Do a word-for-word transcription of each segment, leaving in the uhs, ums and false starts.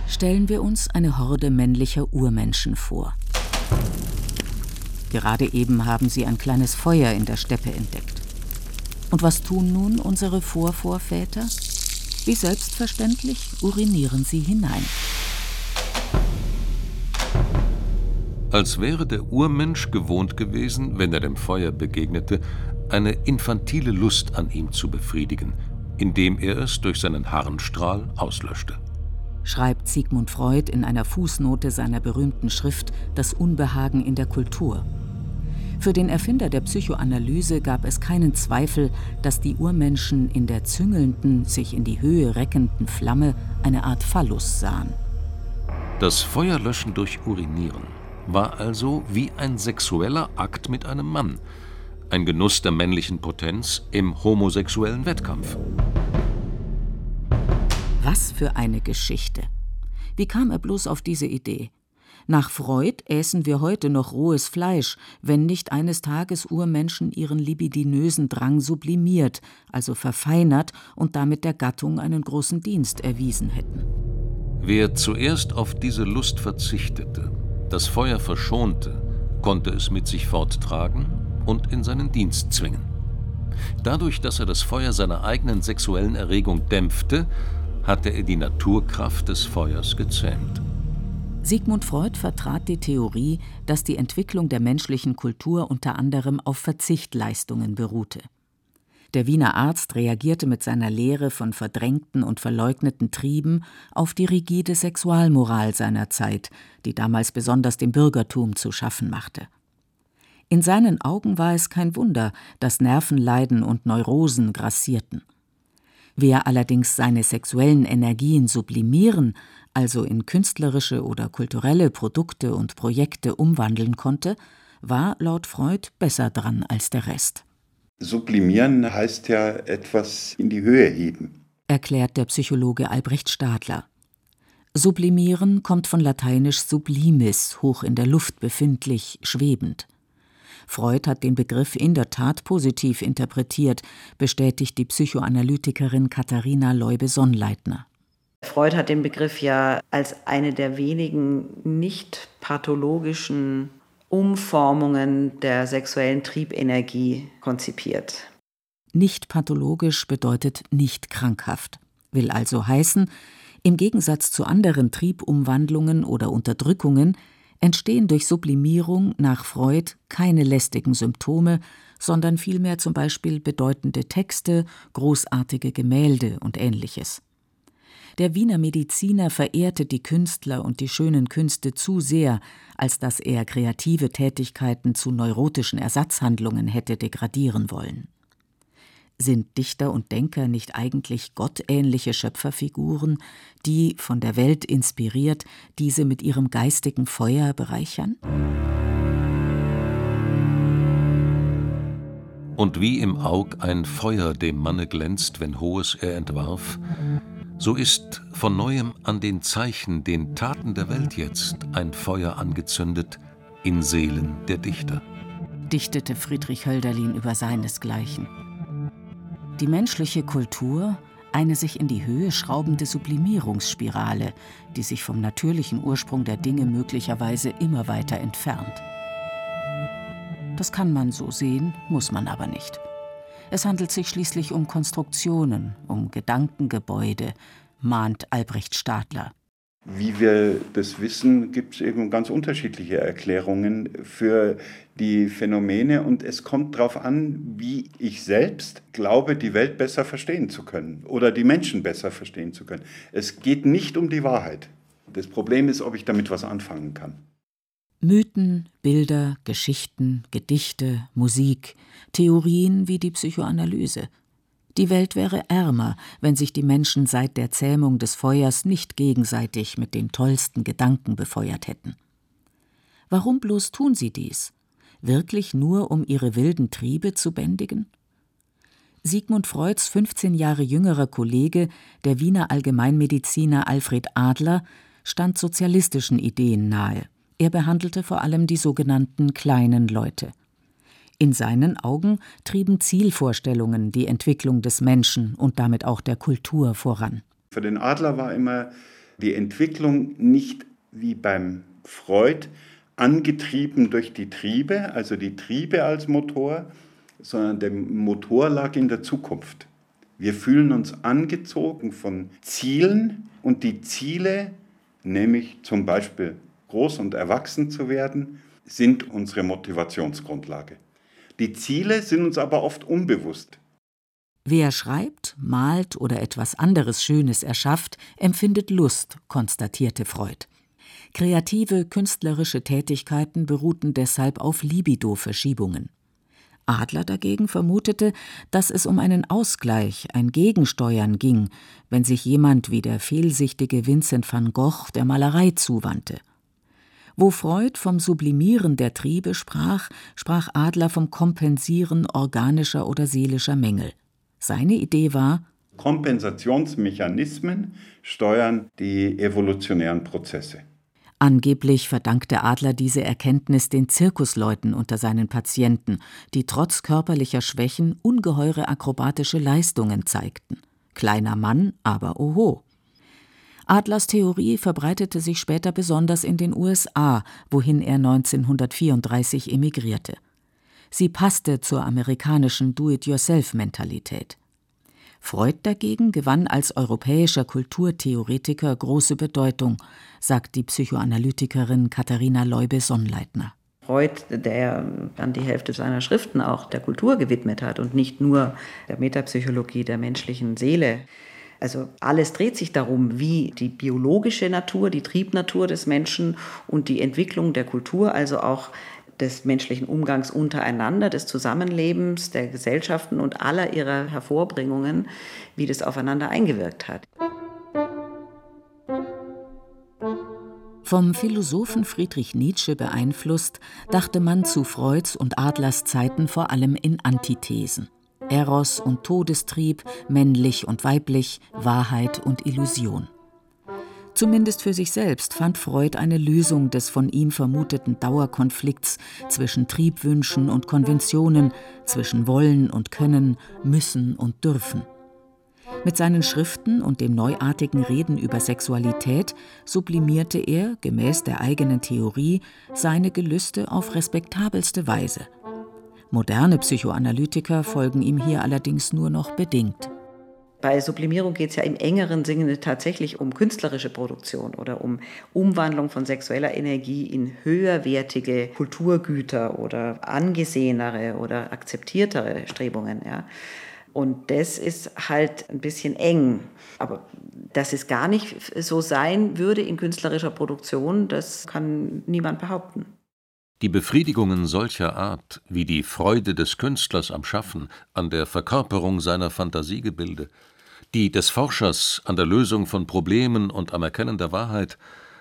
Stellen wir uns eine Horde männlicher Urmenschen vor. Gerade eben haben sie ein kleines Feuer in der Steppe entdeckt. Und was tun nun unsere Vorvorväter? Wie selbstverständlich urinieren sie hinein. Als wäre der Urmensch gewohnt gewesen, wenn er dem Feuer begegnete, eine infantile Lust an ihm zu befriedigen, indem er es durch seinen Harnstrahl auslöschte. Schreibt Sigmund Freud in einer Fußnote seiner berühmten Schrift »Das Unbehagen in der Kultur«. Für den Erfinder der Psychoanalyse gab es keinen Zweifel, dass die Urmenschen in der züngelnden, sich in die Höhe reckenden Flamme eine Art Phallus sahen. Das Feuerlöschen durch Urinieren war also wie ein sexueller Akt mit einem Mann, ein Genuss der männlichen Potenz im homosexuellen Wettkampf. Was für eine Geschichte! Wie kam er bloß auf diese Idee? Nach Freud äßen wir heute noch rohes Fleisch, wenn nicht eines Tages Urmenschen ihren libidinösen Drang sublimiert, also verfeinert und damit der Gattung einen großen Dienst erwiesen hätten. Wer zuerst auf diese Lust verzichtete, das Feuer verschonte, konnte es mit sich forttragen und in seinen Dienst zwingen. Dadurch, dass er das Feuer seiner eigenen sexuellen Erregung dämpfte, hatte er die Naturkraft des Feuers gezähmt. Sigmund Freud vertrat die Theorie, dass die Entwicklung der menschlichen Kultur unter anderem auf Verzichtleistungen beruhte. Der Wiener Arzt reagierte mit seiner Lehre von verdrängten und verleugneten Trieben auf die rigide Sexualmoral seiner Zeit, die damals besonders dem Bürgertum zu schaffen machte. In seinen Augen war es kein Wunder, dass Nervenleiden und Neurosen grassierten. Wer allerdings seine sexuellen Energien sublimieren, also in künstlerische oder kulturelle Produkte und Projekte umwandeln konnte, war laut Freud besser dran als der Rest. Sublimieren heißt ja etwas in die Höhe heben, erklärt der Psychologe Albrecht Stadler. Sublimieren kommt von lateinisch sublimis, hoch in der Luft befindlich, schwebend. Freud hat den Begriff in der Tat positiv interpretiert, bestätigt die Psychoanalytikerin Katharina Leube-Sonnleitner. Freud hat den Begriff ja als eine der wenigen nicht pathologischen Umformungen der sexuellen Triebenergie konzipiert. Nicht pathologisch bedeutet nicht krankhaft, will also heißen, im Gegensatz zu anderen Triebumwandlungen oder Unterdrückungen entstehen durch Sublimierung nach Freud keine lästigen Symptome, sondern vielmehr zum Beispiel bedeutende Texte, großartige Gemälde und Ähnliches. Der Wiener Mediziner verehrte die Künstler und die schönen Künste zu sehr, als dass er kreative Tätigkeiten zu neurotischen Ersatzhandlungen hätte degradieren wollen. Sind Dichter und Denker nicht eigentlich gottähnliche Schöpferfiguren, die, von der Welt inspiriert, diese mit ihrem geistigen Feuer bereichern? Und wie im Aug ein Feuer dem Manne glänzt, wenn hohes er entwarf, so ist von Neuem an den Zeichen, den Taten der Welt jetzt ein Feuer angezündet in Seelen der Dichter, dichtete Friedrich Hölderlin über seinesgleichen. Die menschliche Kultur, eine sich in die Höhe schraubende Sublimierungsspirale, die sich vom natürlichen Ursprung der Dinge möglicherweise immer weiter entfernt. Das kann man so sehen, muss man aber nicht. Es handelt sich schließlich um Konstruktionen, um Gedankengebäude, mahnt Albrecht Stadler. Wie wir das wissen, gibt es eben ganz unterschiedliche Erklärungen für die Phänomene und es kommt darauf an, wie ich selbst glaube, die Welt besser verstehen zu können oder die Menschen besser verstehen zu können. Es geht nicht um die Wahrheit. Das Problem ist, ob ich damit was anfangen kann. Mythen, Bilder, Geschichten, Gedichte, Musik, Theorien wie die Psychoanalyse. Die Welt wäre ärmer, wenn sich die Menschen seit der Zähmung des Feuers nicht gegenseitig mit den tollsten Gedanken befeuert hätten. Warum bloß tun sie dies? Wirklich nur, um ihre wilden Triebe zu bändigen? Sigmund Freuds fünfzehn Jahre jüngerer Kollege, der Wiener Allgemeinmediziner Alfred Adler, stand sozialistischen Ideen nahe. Er behandelte vor allem die sogenannten kleinen Leute. In seinen Augen trieben Zielvorstellungen die Entwicklung des Menschen und damit auch der Kultur voran. Für den Adler war immer die Entwicklung nicht wie beim Freud angetrieben durch die Triebe, also die Triebe als Motor, sondern der Motor lag in der Zukunft. Wir fühlen uns angezogen von Zielen und die Ziele, nämlich zum Beispiel groß und erwachsen zu werden, sind unsere Motivationsgrundlage. Die Ziele sind uns aber oft unbewusst. Wer schreibt, malt oder etwas anderes Schönes erschafft, empfindet Lust, konstatierte Freud. Kreative, künstlerische Tätigkeiten beruhten deshalb auf Libido-Verschiebungen. Adler dagegen vermutete, dass es um einen Ausgleich, ein Gegensteuern ging, wenn sich jemand wie der fehlsichtige Vincent van Gogh der Malerei zuwandte. Wo Freud vom Sublimieren der Triebe sprach, sprach Adler vom Kompensieren organischer oder seelischer Mängel. Seine Idee war: Kompensationsmechanismen steuern die evolutionären Prozesse. Angeblich verdankte Adler diese Erkenntnis den Zirkusleuten unter seinen Patienten, die trotz körperlicher Schwächen ungeheure akrobatische Leistungen zeigten. Kleiner Mann, aber oho. Adlers Theorie verbreitete sich später besonders in den U S A, wohin er neunzehnhundertvierunddreißig emigrierte. Sie passte zur amerikanischen Do-it-yourself-Mentalität. Freud dagegen gewann als europäischer Kulturtheoretiker große Bedeutung, sagt die Psychoanalytikerin Katharina Leube-Sonnleitner. Freud, der dann die Hälfte seiner Schriften auch der Kultur gewidmet hat und nicht nur der Metapsychologie der menschlichen Seele. Also alles dreht sich darum, wie die biologische Natur, die Triebnatur des Menschen und die Entwicklung der Kultur, also auch des menschlichen Umgangs untereinander, des Zusammenlebens, der Gesellschaften und aller ihrer Hervorbringungen, wie das aufeinander eingewirkt hat. Vom Philosophen Friedrich Nietzsche beeinflusst, dachte man zu Freuds und Adlers Zeiten vor allem in Antithesen. Eros und Todestrieb, männlich und weiblich, Wahrheit und Illusion. Zumindest für sich selbst fand Freud eine Lösung des von ihm vermuteten Dauerkonflikts zwischen Triebwünschen und Konventionen, zwischen Wollen und Können, Müssen und Dürfen. Mit seinen Schriften und dem neuartigen Reden über Sexualität sublimierte er, gemäß der eigenen Theorie, seine Gelüste auf respektabelste Weise. Moderne Psychoanalytiker folgen ihm hier allerdings nur noch bedingt. Bei Sublimierung geht es ja im engeren Sinne tatsächlich um künstlerische Produktion oder um Umwandlung von sexueller Energie in höherwertige Kulturgüter oder angesehenere oder akzeptiertere Strebungen. Ja. Und das ist halt ein bisschen eng. Aber dass es gar nicht so sein würde in künstlerischer Produktion, das kann niemand behaupten. Die Befriedigungen solcher Art, wie die Freude des Künstlers am Schaffen, an der Verkörperung seiner Fantasiegebilde, die des Forschers an der Lösung von Problemen und am Erkennen der Wahrheit,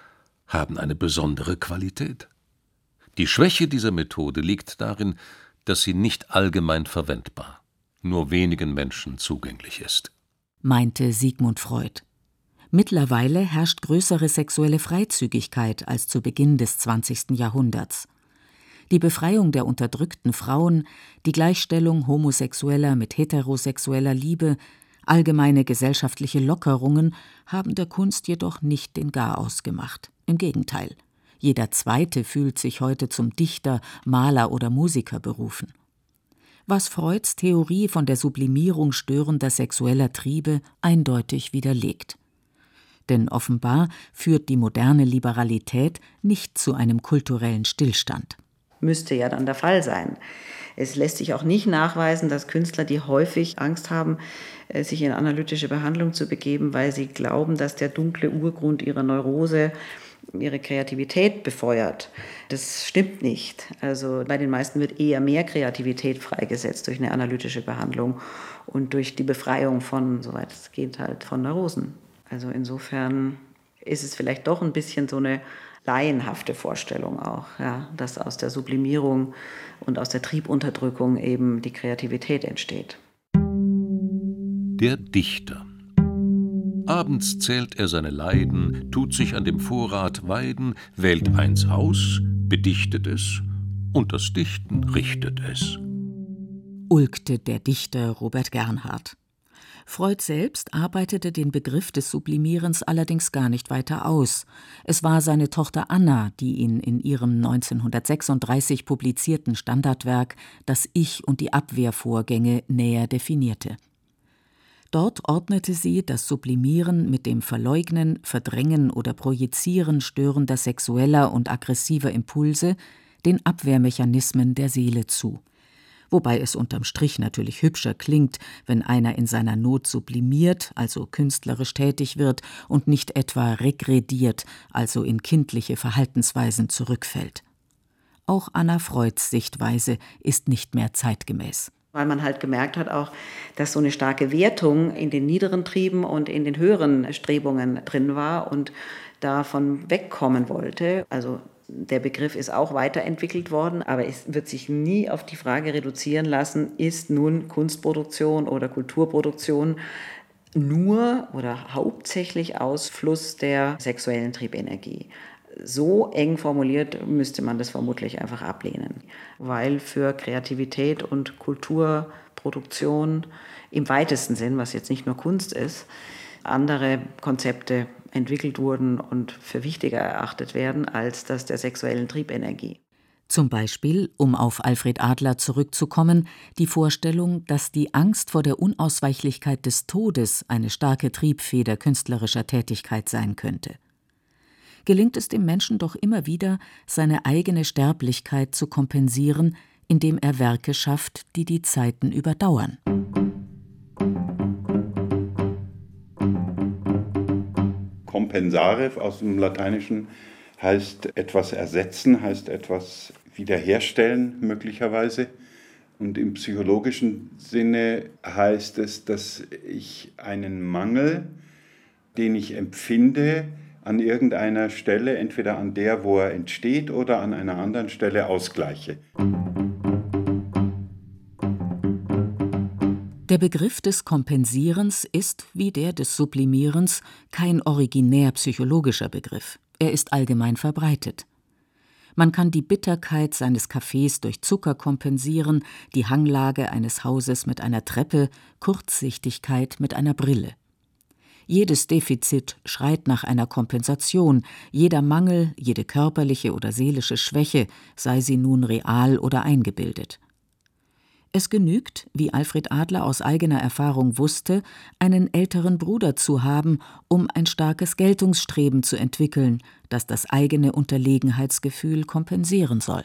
haben eine besondere Qualität. Die Schwäche dieser Methode liegt darin, dass sie nicht allgemein verwendbar, nur wenigen Menschen zugänglich ist, meinte Sigmund Freud. Mittlerweile herrscht größere sexuelle Freizügigkeit als zu Beginn des zwanzigsten Jahrhunderts. Die Befreiung der unterdrückten Frauen, die Gleichstellung homosexueller mit heterosexueller Liebe, allgemeine gesellschaftliche Lockerungen haben der Kunst jedoch nicht den Garaus gemacht. Im Gegenteil, jeder Zweite fühlt sich heute zum Dichter, Maler oder Musiker berufen. Was Freuds Theorie von der Sublimierung störender sexueller Triebe eindeutig widerlegt. Denn offenbar führt die moderne Liberalität nicht zu einem kulturellen Stillstand. Müsste ja dann der Fall sein. Es lässt sich auch nicht nachweisen, dass Künstler, die häufig Angst haben, sich in analytische Behandlung zu begeben, weil sie glauben, dass der dunkle Urgrund ihrer Neurose ihre Kreativität befeuert. Das stimmt nicht. Also bei den meisten wird eher mehr Kreativität freigesetzt durch eine analytische Behandlung und durch die Befreiung von, soweit es geht, halt von Neurosen. Also insofern ist es vielleicht doch ein bisschen so eine laienhafte Vorstellung auch, ja, dass aus der Sublimierung und aus der Triebunterdrückung eben die Kreativität entsteht. Der Dichter. Abends zählt er seine Leiden, tut sich an dem Vorrat weiden, wählt eins aus, bedichtet es und das Dichten richtet es. Ulkte der Dichter Robert Gernhardt. Freud selbst arbeitete den Begriff des Sublimierens allerdings gar nicht weiter aus. Es war seine Tochter Anna, die ihn in ihrem neunzehnhundertsechsunddreißig publizierten Standardwerk »Das Ich und die Abwehrvorgänge« näher definierte. Dort ordnete sie das Sublimieren mit dem Verleugnen, Verdrängen oder Projizieren störender sexueller und aggressiver Impulse den Abwehrmechanismen der Seele zu. Wobei es unterm Strich natürlich hübscher klingt, wenn einer in seiner Not sublimiert, also künstlerisch tätig wird, und nicht etwa regrediert, also in kindliche Verhaltensweisen zurückfällt. Auch Anna Freuds Sichtweise ist nicht mehr zeitgemäß. Weil man halt gemerkt hat auch, dass so eine starke Wertung in den niederen Trieben und in den höheren Strebungen drin war und davon wegkommen wollte. Also der Begriff ist auch weiterentwickelt worden, aber es wird sich nie auf die Frage reduzieren lassen, ist nun Kunstproduktion oder Kulturproduktion nur oder hauptsächlich Ausfluss der sexuellen Triebenergie. So eng formuliert müsste man das vermutlich einfach ablehnen, weil für Kreativität und Kulturproduktion im weitesten Sinn, was jetzt nicht nur Kunst ist, andere Konzepte entwickelt wurden und für wichtiger erachtet werden als das der sexuellen Triebenergie. Zum Beispiel, um auf Alfred Adler zurückzukommen, die Vorstellung, dass die Angst vor der Unausweichlichkeit des Todes eine starke Triebfeder künstlerischer Tätigkeit sein könnte. Gelingt es dem Menschen doch immer wieder, seine eigene Sterblichkeit zu kompensieren, indem er Werke schafft, die die Zeiten überdauern. Compensare aus dem Lateinischen heißt etwas ersetzen, heißt etwas wiederherstellen möglicherweise. Und im psychologischen Sinne heißt es, dass ich einen Mangel, den ich empfinde, an irgendeiner Stelle, entweder an der, wo er entsteht, oder an einer anderen Stelle ausgleiche. Der Begriff des Kompensierens ist, wie der des Sublimierens, kein originär psychologischer Begriff. Er ist allgemein verbreitet. Man kann die Bitterkeit seines Kaffees durch Zucker kompensieren, die Hanglage eines Hauses mit einer Treppe, Kurzsichtigkeit mit einer Brille. Jedes Defizit schreit nach einer Kompensation, jeder Mangel, jede körperliche oder seelische Schwäche, sei sie nun real oder eingebildet. Es genügt, wie Alfred Adler aus eigener Erfahrung wusste, einen älteren Bruder zu haben, um ein starkes Geltungsstreben zu entwickeln, das das eigene Unterlegenheitsgefühl kompensieren soll.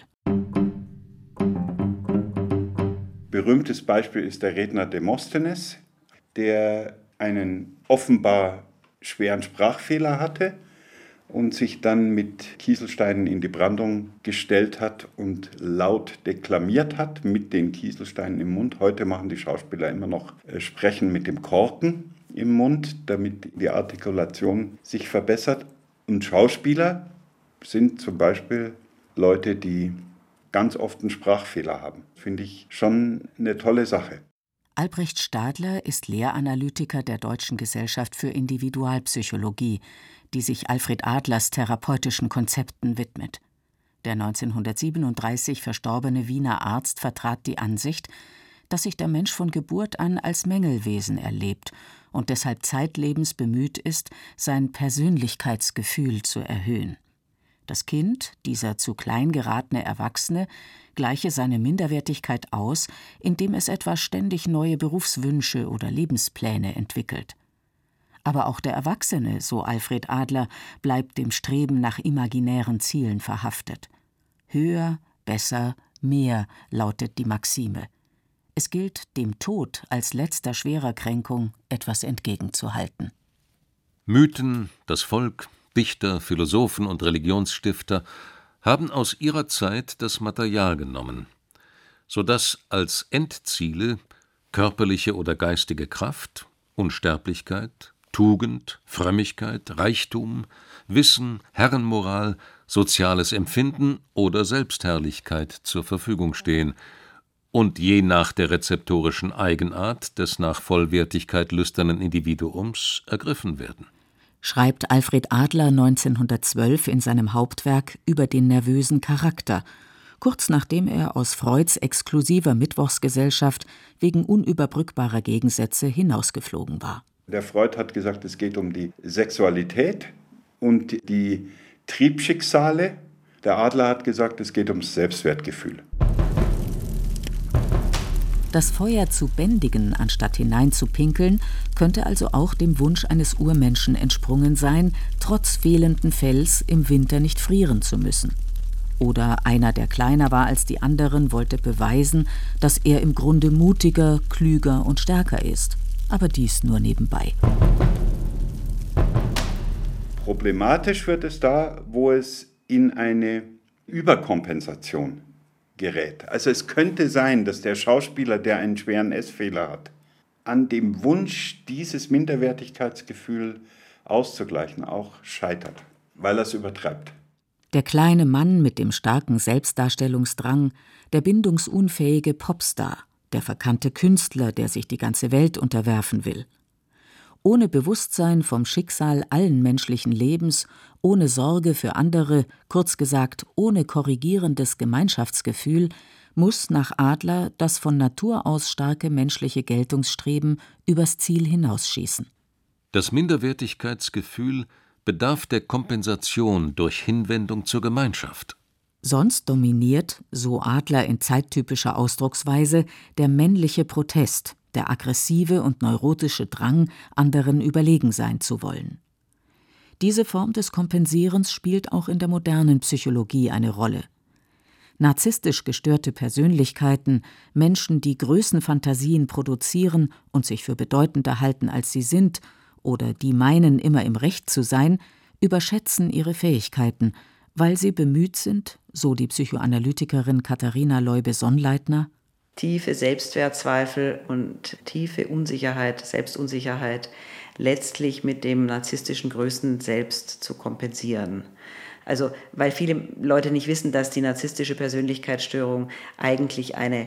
Berühmtes Beispiel ist der Redner Demosthenes, der einen offenbar schweren Sprachfehler hatte und sich dann mit Kieselsteinen in die Brandung gestellt hat und laut deklamiert hat mit den Kieselsteinen im Mund. Heute machen die Schauspieler immer noch äh, Sprechen mit dem Korken im Mund, damit die Artikulation sich verbessert. Und Schauspieler sind zum Beispiel Leute, die ganz oft einen Sprachfehler haben. Finde ich schon eine tolle Sache. Albrecht Stadler ist Lehranalytiker der Deutschen Gesellschaft für Individualpsychologie, die sich Alfred Adlers therapeutischen Konzepten widmet. Der neunzehnhundertsiebenunddreißig verstorbene Wiener Arzt vertrat die Ansicht, dass sich der Mensch von Geburt an als Mängelwesen erlebt und deshalb zeitlebens bemüht ist, sein Persönlichkeitsgefühl zu erhöhen. Das Kind, dieser zu klein geratene Erwachsene, gleiche seine Minderwertigkeit aus, indem es etwa ständig neue Berufswünsche oder Lebenspläne entwickelt. Aber auch der Erwachsene, so Alfred Adler, bleibt dem Streben nach imaginären Zielen verhaftet. Höher, besser, mehr lautet die Maxime. Es gilt, dem Tod als letzter schwerer Kränkung etwas entgegenzuhalten. Mythen, das Volk, Dichter, Philosophen und Religionsstifter haben aus ihrer Zeit das Material genommen, sodass als Endziele körperliche oder geistige Kraft, Unsterblichkeit, Tugend, Frömmigkeit, Reichtum, Wissen, Herrenmoral, soziales Empfinden oder Selbstherrlichkeit zur Verfügung stehen und je nach der rezeptorischen Eigenart des nach Vollwertigkeit lüsternen Individuums ergriffen werden. Schreibt Alfred Adler neunzehnhundertzwölf in seinem Hauptwerk über den nervösen Charakter, kurz nachdem er aus Freuds exklusiver Mittwochsgesellschaft wegen unüberbrückbarer Gegensätze hinausgeflogen war. Der Freud hat gesagt, es geht um die Sexualität und die Triebschicksale. Der Adler hat gesagt, es geht ums Selbstwertgefühl. Das Feuer zu bändigen, anstatt hineinzupinkeln, könnte also auch dem Wunsch eines Urmenschen entsprungen sein, trotz fehlenden Fells im Winter nicht frieren zu müssen. Oder einer, der kleiner war als die anderen, wollte beweisen, dass er im Grunde mutiger, klüger und stärker ist. Aber dies nur nebenbei. Problematisch wird es da, wo es in eine Überkompensation gerät. Also es könnte sein, dass der Schauspieler, der einen schweren Essfehler hat, an dem Wunsch, dieses Minderwertigkeitsgefühl auszugleichen, auch scheitert, weil er es übertreibt. Der kleine Mann mit dem starken Selbstdarstellungsdrang, der bindungsunfähige Popstar, der verkannte Künstler, der sich die ganze Welt unterwerfen will. Ohne Bewusstsein vom Schicksal allen menschlichen Lebens, ohne Sorge für andere, kurz gesagt ohne korrigierendes Gemeinschaftsgefühl, muss nach Adler das von Natur aus starke menschliche Geltungsstreben übers Ziel hinausschießen. Das Minderwertigkeitsgefühl bedarf der Kompensation durch Hinwendung zur Gemeinschaft. Sonst dominiert, so Adler in zeittypischer Ausdrucksweise, der männliche Protest, der aggressive und neurotische Drang, anderen überlegen sein zu wollen. Diese Form des Kompensierens spielt auch in der modernen Psychologie eine Rolle. Narzisstisch gestörte Persönlichkeiten, Menschen, die Größenfantasien produzieren und sich für bedeutender halten, als sie sind, oder die meinen, immer im Recht zu sein, überschätzen ihre Fähigkeiten, weil sie bemüht sind, so die Psychoanalytikerin Katharina Leube-Sonnleitner, tiefe Selbstwertzweifel und tiefe Unsicherheit, Selbstunsicherheit letztlich mit dem narzisstischen Größen selbst zu kompensieren. Also, weil viele Leute nicht wissen, dass die narzisstische Persönlichkeitsstörung eigentlich eine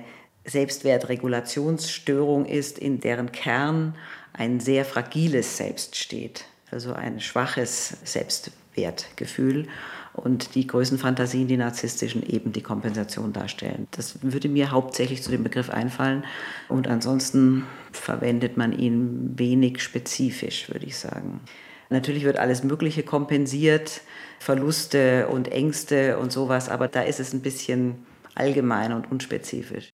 Selbstwertregulationsstörung ist, in deren Kern ein sehr fragiles Selbst steht, also ein schwaches Selbstwertgefühl und die Größenfantasien, die narzisstischen, eben die Kompensation darstellen. Das würde mir hauptsächlich zu dem Begriff einfallen und ansonsten verwendet man ihn wenig spezifisch, würde ich sagen. Natürlich wird alles Mögliche kompensiert, Verluste und Ängste und sowas, aber da ist es ein bisschen allgemein und unspezifisch.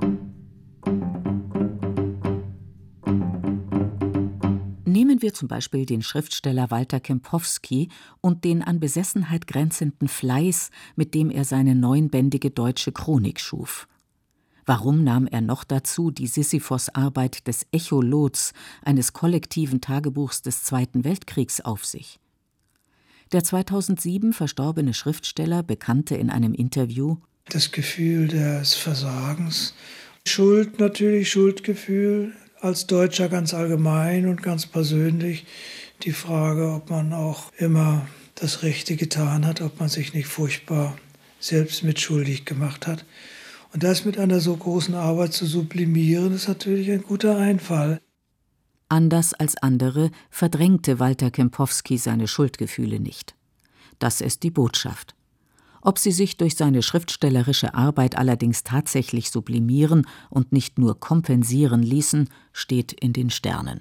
Nehmen wir zum Beispiel den Schriftsteller Walter Kempowski und den an Besessenheit grenzenden Fleiß, mit dem er seine neunbändige deutsche Chronik schuf. Warum nahm er noch dazu die Sisyphos-Arbeit des Echolots, eines kollektiven Tagebuchs des Zweiten Weltkriegs, auf sich? Der zweitausendsieben verstorbene Schriftsteller bekannte in einem Interview: Das Gefühl des Versagens, Schuld natürlich, Schuldgefühl, als Deutscher ganz allgemein und ganz persönlich die Frage, ob man auch immer das Rechte getan hat, ob man sich nicht furchtbar selbst mitschuldig gemacht hat. Und das mit einer so großen Arbeit zu sublimieren, ist natürlich ein guter Einfall. Anders als andere verdrängte Walter Kempowski seine Schuldgefühle nicht. Das ist die Botschaft. Ob sie sich durch seine schriftstellerische Arbeit allerdings tatsächlich sublimieren und nicht nur kompensieren ließen, steht in den Sternen.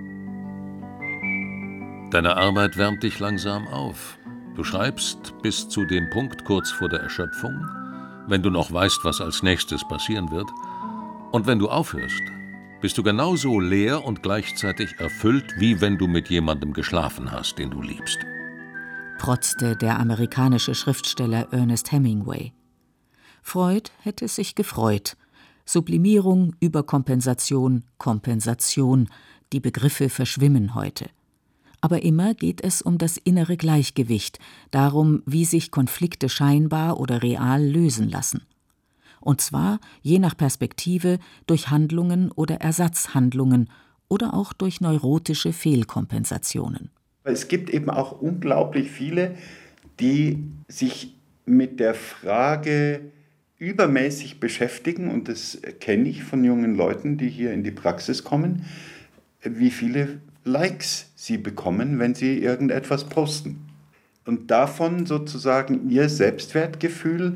Deine Arbeit wärmt dich langsam auf. Du schreibst bis zu dem Punkt kurz vor der Erschöpfung, wenn du noch weißt, was als nächstes passieren wird. Und wenn du aufhörst, bist du genauso leer und gleichzeitig erfüllt, wie wenn du mit jemandem geschlafen hast, den du liebst. Protzte der amerikanische Schriftsteller Ernest Hemingway. Freud hätte sich gefreut. Sublimierung, Überkompensation, Kompensation, die Begriffe verschwimmen heute. Aber immer geht es um das innere Gleichgewicht, darum, wie sich Konflikte scheinbar oder real lösen lassen. Und zwar, je nach Perspektive, durch Handlungen oder Ersatzhandlungen oder auch durch neurotische Fehlkompensationen. Es gibt eben auch unglaublich viele, die sich mit der Frage übermäßig beschäftigen, und das kenne ich von jungen Leuten, die hier in die Praxis kommen, wie viele Likes sie bekommen, wenn sie irgendetwas posten. Und davon sozusagen ihr Selbstwertgefühl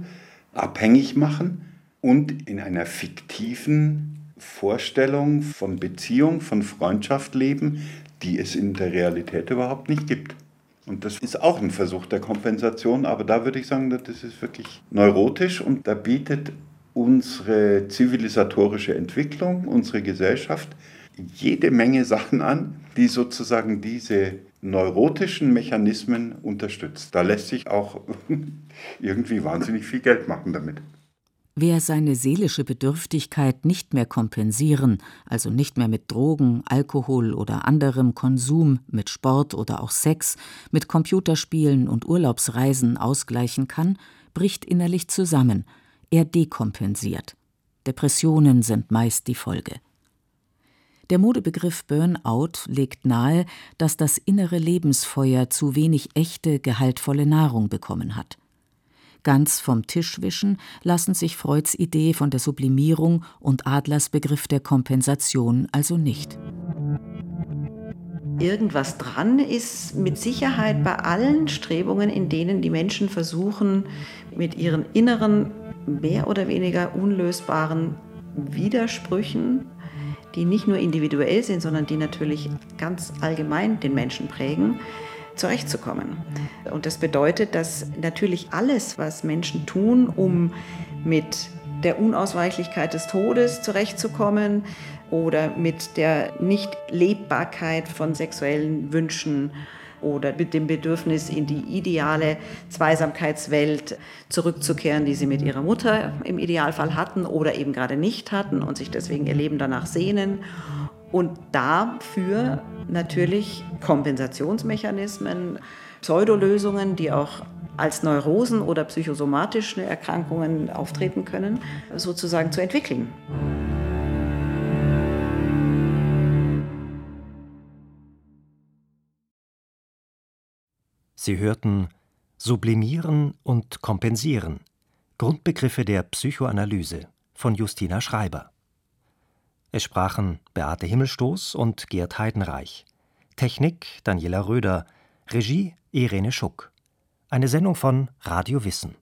abhängig machen und in einer fiktiven Vorstellung von Beziehung, von Freundschaft leben, die es in der Realität überhaupt nicht gibt. Und das ist auch ein Versuch der Kompensation, aber da würde ich sagen, das ist wirklich neurotisch und da bietet unsere zivilisatorische Entwicklung, unsere Gesellschaft jede Menge Sachen an, die sozusagen diese neurotischen Mechanismen unterstützt. Da lässt sich auch irgendwie wahnsinnig viel Geld machen damit. Wer seine seelische Bedürftigkeit nicht mehr kompensieren, also nicht mehr mit Drogen, Alkohol oder anderem Konsum, mit Sport oder auch Sex, mit Computerspielen und Urlaubsreisen ausgleichen kann, bricht innerlich zusammen. Er dekompensiert. Depressionen sind meist die Folge. Der Modebegriff Burnout legt nahe, dass das innere Lebensfeuer zu wenig echte, gehaltvolle Nahrung bekommen hat. Ganz vom Tisch wischen lassen sich Freuds Idee von der Sublimierung und Adlers Begriff der Kompensation also nicht. Irgendwas dran ist mit Sicherheit bei allen Strebungen, in denen die Menschen versuchen, mit ihren inneren, mehr oder weniger unlösbaren Widersprüchen, die nicht nur individuell sind, sondern die natürlich ganz allgemein den Menschen prägen, zurechtzukommen. Und das bedeutet, dass natürlich alles, was Menschen tun, um mit der Unausweichlichkeit des Todes zurechtzukommen oder mit der Nichtlebbarkeit von sexuellen Wünschen oder mit dem Bedürfnis, in die ideale Zweisamkeitswelt zurückzukehren, die sie mit ihrer Mutter im Idealfall hatten oder eben gerade nicht hatten und sich deswegen ihr Leben danach sehnen. Und dafür natürlich Kompensationsmechanismen, Pseudolösungen, die auch als Neurosen oder psychosomatische Erkrankungen auftreten können, sozusagen zu entwickeln. Sie hörten Sublimieren und Kompensieren, Grundbegriffe der Psychoanalyse von Justina Schreiber. Es sprachen Beate Himmelstoß und Gerd Heidenreich. Technik Daniela Röder, Regie Irene Schuck. Eine Sendung von Radio Wissen.